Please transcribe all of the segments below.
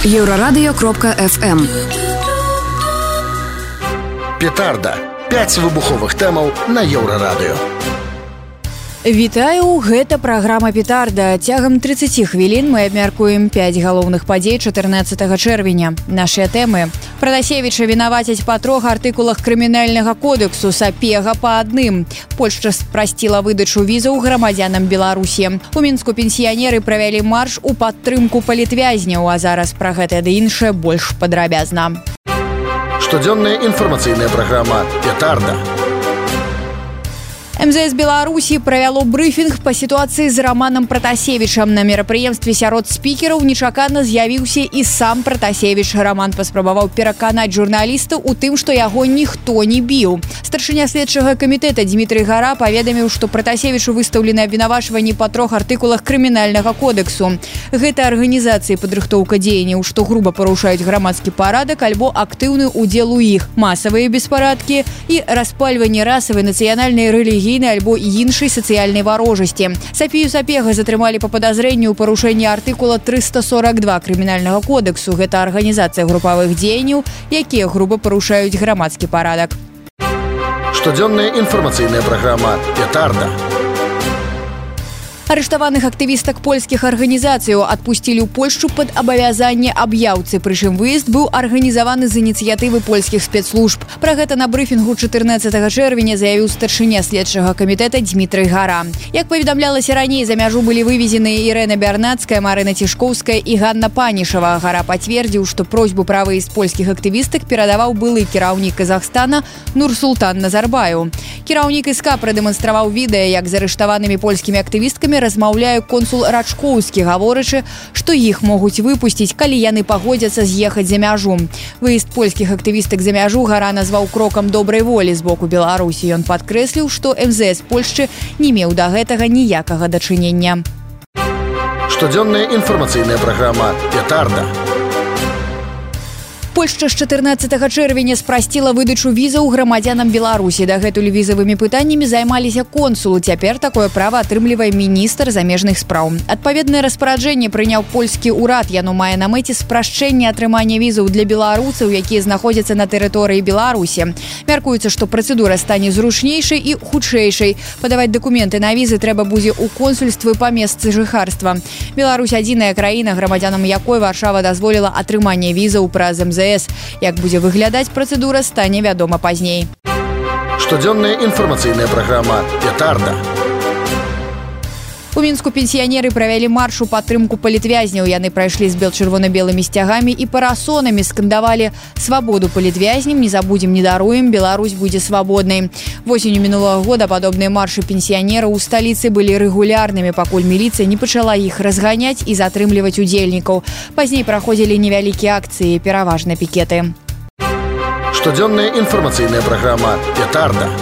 Еврорадио.FM. Петарда. 5 выбуховых тэмаў на Еўрарадыё. Вітаю, гэта праграма «Петарда». Цягам 30 хвілін мы абмяркуем 5 галоўных падзей 14 чэрвеня. Нашыя тэмы. Пратасевіча вінавацяць па 3 артыкулах крымінальнага кодексу, Сапега па адным. Польшча спрасціла выдачу візаў грамадзянам Беларусі. У Мінску пенсіянеры правялі марш у падтрымку палітвязняў, а зараз пра гэта ды іншае больш падрабязна. Штодзённая інфармацыйная праграма «Петарда». МЗС Беларусі правяло брыфінг па сітуацыі з Романам Пратасевічам. На мерапрыемстве сярод спікераў нечакана з'явіўся і сам Пратасевіч. Роман паспрабаваў пераканаць журналістаў у тым, што яго ніхто не біў. Старшыня следчага камітэта Дмітрый Гара паведаміў, што Пратасевічу выстаўлены абвінавачванні па 3 артыкулах крымінальнага кодексу. Гэта арганізацыі падрыхтоўка дзеянняў, што груба парушаюць грамадскі парадак альбо актыўны ўдзел у іх, масавыя беспарадкі і распальванне расавай, нацыянальнай, рэлігійнай альбо іншай сацыяльнай варожасці. Сапію Сапега затрымалі па падазрэнню ў парушэнні артыкула 342 крымінальнага кодексу. Гэта арганізацыя групавых дзеянняў, якія груба парушаюць грамадскі парадак. Штодзённая інфармацыйная праграма «Петарда». Арыштаваных актывістак польскіх арганізацыяў адпусцілі ў Польшчу пад абавязанне аб'яўцы, прычым выезд быў арганізаваны з ініцыятывы польскіх спецслужб. Пра гэта на брыфінгу 14 чэрвеня заявіў старшыня следчага камітэта Дмітрый Гара. Як паведамлялася раней, за мяжу былі вывезены Ірэна Бярнацкая, Марына Цішкоўская і Ганна Панішава. Гара пацвердзіў, што просьбу пра выезд польскіх актывістак перадаваў былы кіраўнік Казахстана Нурсултан Назарбаеў. Кіраўнік СК прадэманстраваў відэа, як з арыштаванымі польскімі актывісткамі размаўляе консул Рачкоўскі, гаворачы, што іх могуць выпусціць, калі яны пагодзяцца з'ехаць за мяжу. Выезд польскіх актывістак за мяжу Гара назваў крокам добрай волі з боку Беларусі. Ён падкрэсліў, што МЗС Польшчы не меў да гэтага ніякага дачынення. Штодзённая інфармацыйная праграма «Петарда». Польшча з 14 чэрвеня спрасціла выдачу візаў грамадзянам Беларусі. Дагэтуль візавымі пытаннямі займаліся консулы. Цяпер такое права атрымлівае міністр замежных спраў. Адпаведнае распараджэнне прыняў польскі ўрад. Яно мае на мэце спрашчэнне атрымання візаў для беларусаў, якія знаходзяцца на тэрыторыі Беларусі. Мяркуецца, што працэдура стане зручнейшай і хутчэйшай. Падаваць дакументы на візы трэба будзе ў консульствы па месцы жыхарства. Беларусь адзіная краіна, грамадзянам якой Варшава дазволіла атрыманне візаў праз МЗС. Як будзе выглядаць працэдура, стане вядома пазней. Штодзённая інфармацыйная праграма «Петарда». У Мінску пенсіянеры правялі марш у падтрымку палітвязняў. Яны прайшлі з чырвона-белымі сцягамі і парасонамі, скандавалі «Свабоду палітвязням, не забудзем, не даруем, Беларусь будзе свабоднай». Восенню мінулага года падобныя маршы пенсіянераў у сталіцы былі рэгулярнымі, пакуль міліцыя не пачала іх разганяць і затрымліваць удзельнікаў. Пазней праходзілі невялікія акцыі, пераважна пікеты. Штодзённая інфармацыйная праграма «Петарда».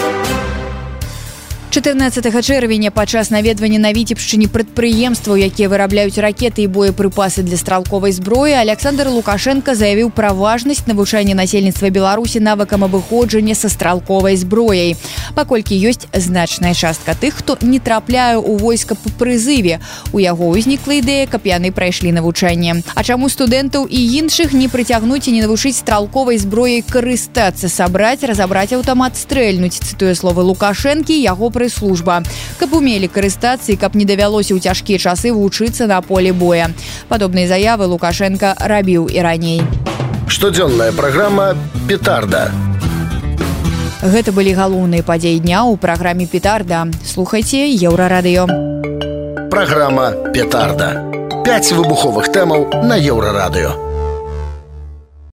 14 чэрвеня падчас наведвання на Віцебшчыне прадпрыемстваў, якія вырабляюць ракеты і боепрыпасы для стралковай зброі, Александр Лукашенко заявіў пра важнасць навучання насельніцтва Беларусі навыкам абыходжання са стралковай зброяй. Паколькі ёсць значная частка тых, хто не трапляе ў войска па прызыве. У яго ўзнікла ідэя, каб яны прайшлі навучанне. А чаму студэнтаў і іншых не прыцягнуць і не навучыць стралковай зброяй карыстацца, сабраць, разабраць аўтамат, стрэльнуць, цытуе словы Лукашэнкі, яго служба, каб умелі карыстацца і каб не давялося ў цяжкія часы вучыцца на поле боя. Падобныя заявы Лукашенко рабіў і раней. Штодзённая праграма «Петарда». Гэта былі галоўныя падзеі дня ў праграме «Петарда». Слухайце Еўрарадыё. Праграма «Петарда». 5 выбуховых тэмаў на Еўрарадыё.